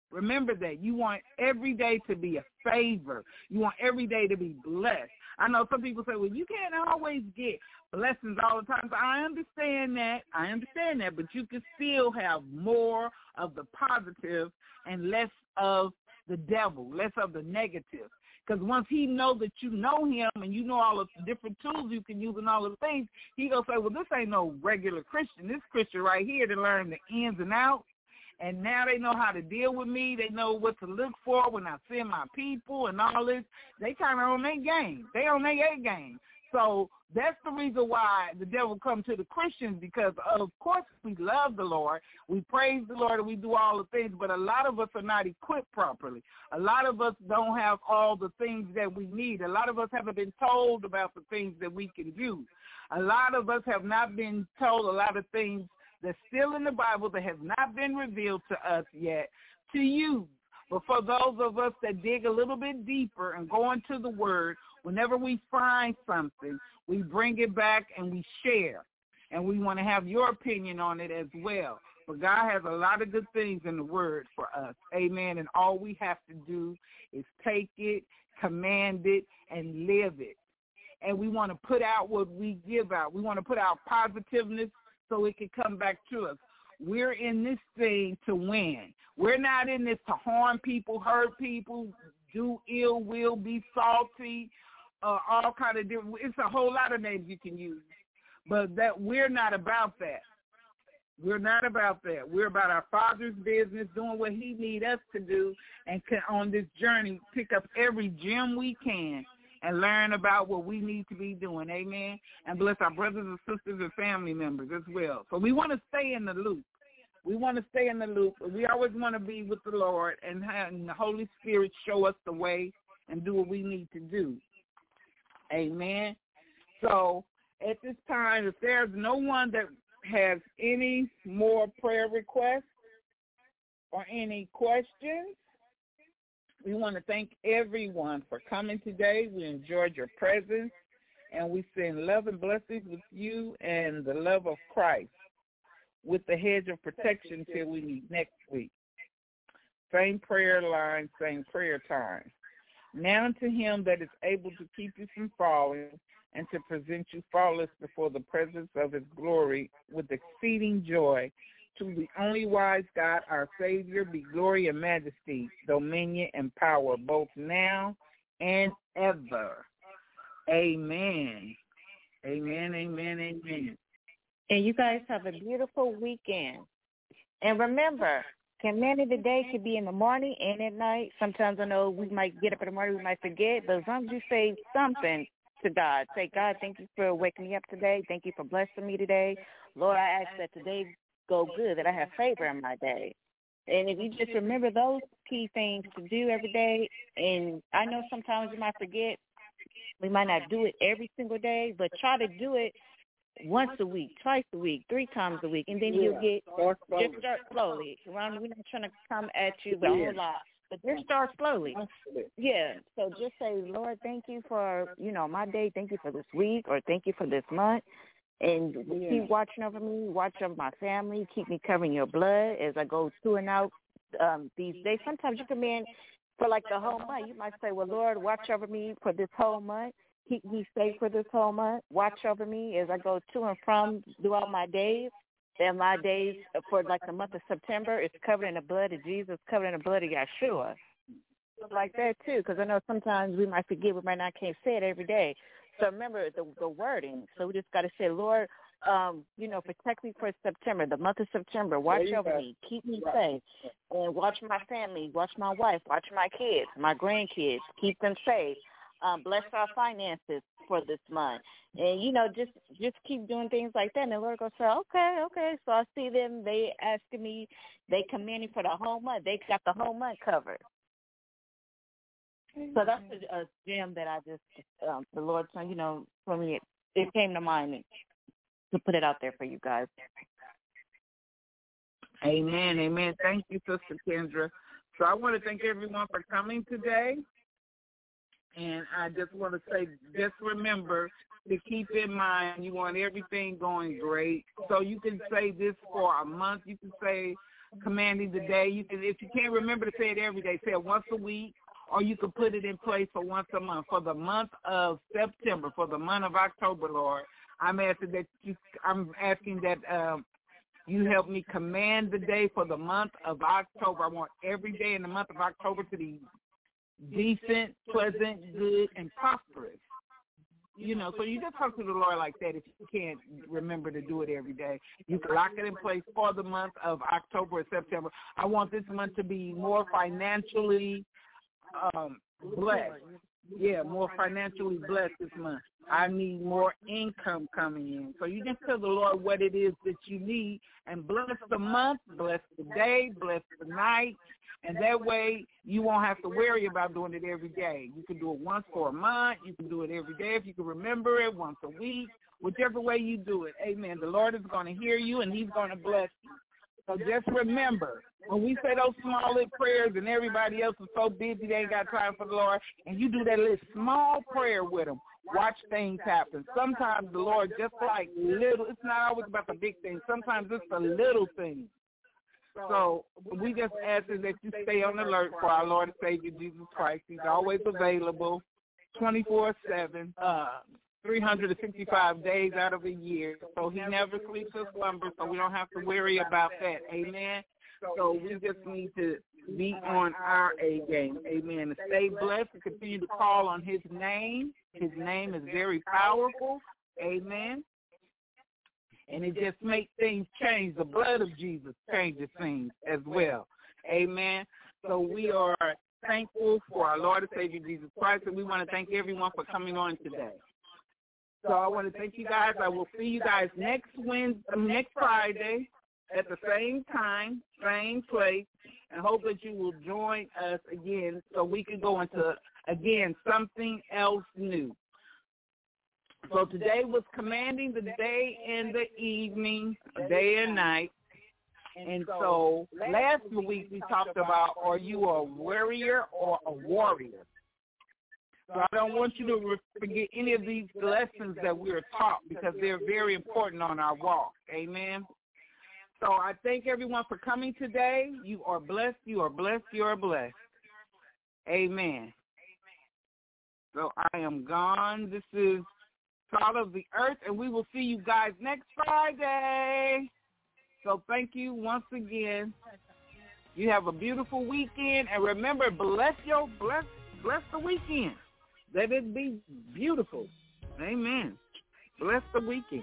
S4: Remember that. You want every day to be a favor. You want every day to be blessed. I know some people say, well, you can't always get blessings all the time. So I understand that. I understand that. But you can still have more of the positive and less of the devil, less of the negative. Because once he knows that you know him and you know all the different tools you can use and all the things, he going to say, well, this ain't no regular Christian. This Christian right here to learn the ins and outs. And now they know how to deal with me. They know what to look for when I send my people and all this. They kind of on their game. They on their A game. So that's the reason why the devil come to the Christians, because, of course, we love the Lord. We praise the Lord and we do all the things, but a lot of us are not equipped properly. A lot of us don't have all the things that we need. A lot of us haven't been told about the things that we can do. A lot of us have not been told a lot of things that's still in the Bible that has not been revealed to us yet to use. But for those of us that dig a little bit deeper and go into the Word, whenever we find something, we bring it back and we share. And we want to have your opinion on it as well. But God has a lot of good things in the Word for us. Amen. And all we have to do is take it, command it, and live it. And we want to put out what we give out. We want to put out positiveness so it can come back to us. We're in this thing to win. We're not in this to harm people, hurt people, do ill will, be salty, uh, all kind of different. It's a whole lot of names you can use. But that we're not about that. We're not about that. We're about our Father's business, doing what he needs us to do, and can, on this journey, pick up every gem we can and learn about what we need to be doing, amen, and bless our brothers and sisters and family members as well. So we want to stay in the loop. We want to stay in the loop. We always want to be with the Lord and have the Holy Spirit show us the way and do what we need to do, amen. So at this time, if there's no one that has any more prayer requests or any questions, we want to thank everyone for coming today. We enjoyed your presence, and we send love and blessings with you and the love of Christ with the hedge of protection till we meet next week. Same prayer line, same prayer time. Now to him that is able to keep you from falling and to present you faultless before the presence of his glory with exceeding joy, to the only wise God, our Savior, be glory and majesty, dominion and power, both now and ever. Amen. Amen, amen, amen.
S3: And you guys have a beautiful weekend. And remember, commanding the day could be in the morning and at night. Sometimes I know we might get up in the morning, we might forget, but as long as you say something to God, say, God, thank you for waking me up today. Thank you for blessing me today. Lord, I ask that today go good, that I have favor in my day. And if you just remember those key things to do every day, and I know sometimes you might forget, we might not do it every single day, but try to do it once a week, twice a week, three times a week, and then you'll get, just start slowly. We're not trying to come at you with a whole lot, but just start slowly. Yeah, so just say, Lord, thank you for, you know, my day, thank you for this week, or thank you for this month. And yeah. keep watching over me, watch over my family, keep me covering your blood as I go through and out um, these days. Sometimes you come in for like the whole month. You might say, well, Lord, watch over me for this whole month. Keep me safe for this whole month. Watch over me as I go to and from throughout my days. And my days for like the month of September is covered in the blood of Jesus, covered in the blood of Yeshua. Like that, too, because I know sometimes we might forget, we might not can't say it every day. So remember the the wording. So we just got to say, Lord, um, you know, protect me for September, the month of September. Watch over go. me. Keep me safe. And watch my family. Watch my wife. Watch my kids, my grandkids. Keep them safe. Um, bless our finances for this month. And, you know, just just keep doing things like that. And the Lord will say, okay, okay. So I see them. They asking me. They commanding for the whole month. They got the whole month covered. So that's a, a gem that I just, um, the Lord, you know, for me, it, it came to mind to put it out there for you guys.
S4: Amen, amen. Thank you, Sister Kendra. So I want to thank everyone for coming today. And I just want to say, just remember to keep in mind you want everything going great. So you can say this for a month. You can say commanding the day. You can, if you can't remember to say it every day, say it once a week, or you can put it in place for once a month. For the month of September, for the month of October, Lord, I'm asking that you, I'm asking that um, you help me command the day for the month of October. I want every day in the month of October to be decent, pleasant, good, and prosperous. You know, so you just talk to the Lord like that. If you can't remember to do it every day, you can lock it in place for the month of October or September. I want this month to be more financially um, blessed. Yeah, more financially blessed this month. I need more income coming in. So you just tell the Lord what it is that you need and bless the month, bless the day, bless the night. And that way you won't have to worry about doing it every day. You can do it once for a month. You can do it every day if you can remember it, once a week, whichever way you do it. Amen. The Lord is going to hear you, and he's going to bless you. So just remember, when we say those small little prayers and everybody else is so busy they ain't got time for the Lord, and you do that little small prayer with them, watch things happen. Sometimes the Lord, just like little, it's not always about the big things. Sometimes it's the little things. So we just ask that you stay on alert for our Lord and Savior, Jesus Christ. He's always available twenty-four seven, uh, three hundred sixty-five days out of a year. So he never sleeps or slumbers, so we don't have to worry about that. Amen. So we just need to be on our A game. Amen. And stay blessed and continue to call on his name. His name is very powerful. Amen. And it just makes things change. The blood of Jesus changes things as well. Amen. So we are thankful for our Lord and Savior Jesus Christ, and we want to thank everyone for coming on today. So I want to thank you guys. I will see you guys next Wednesday, next Friday at the same time, same place, and hope that you will join us again so we can go into, again, something else new. So today was commanding the day and the evening, day and night. And so last week we talked about, are you a warrior or a warrior? So I don't want you to forget any of these lessons that we are taught because they're very important on our walk. Amen. So I thank everyone for coming today. You are blessed. You are blessed. You are blessed. Amen. So I am gone. This is Salt of the Earth, and we will see you guys next Friday. So thank you once again. You have a beautiful weekend, and remember, bless your bless bless the weekend. Let it be beautiful. Amen. Bless the weekend.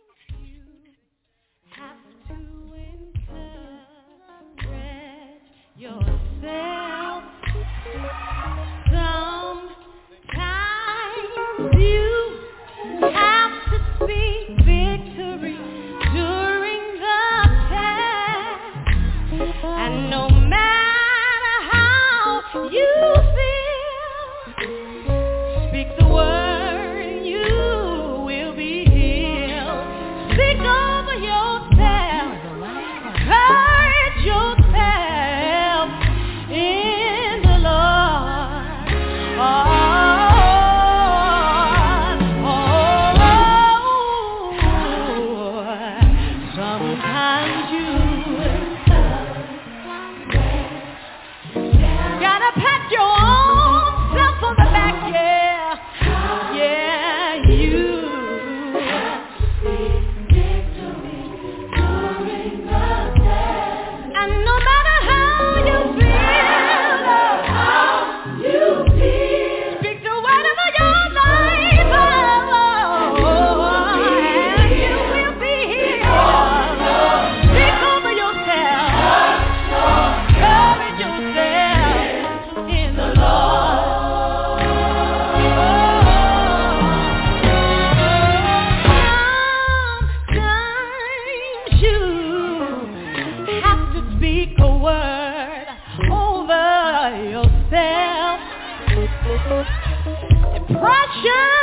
S6: Have to encourage yourself. Sometimes you have to speak victory during the test, and no matter how you feel, speak the word and you will be healed. Speak over yourself, encourage yourself in the Lord. Oh, depression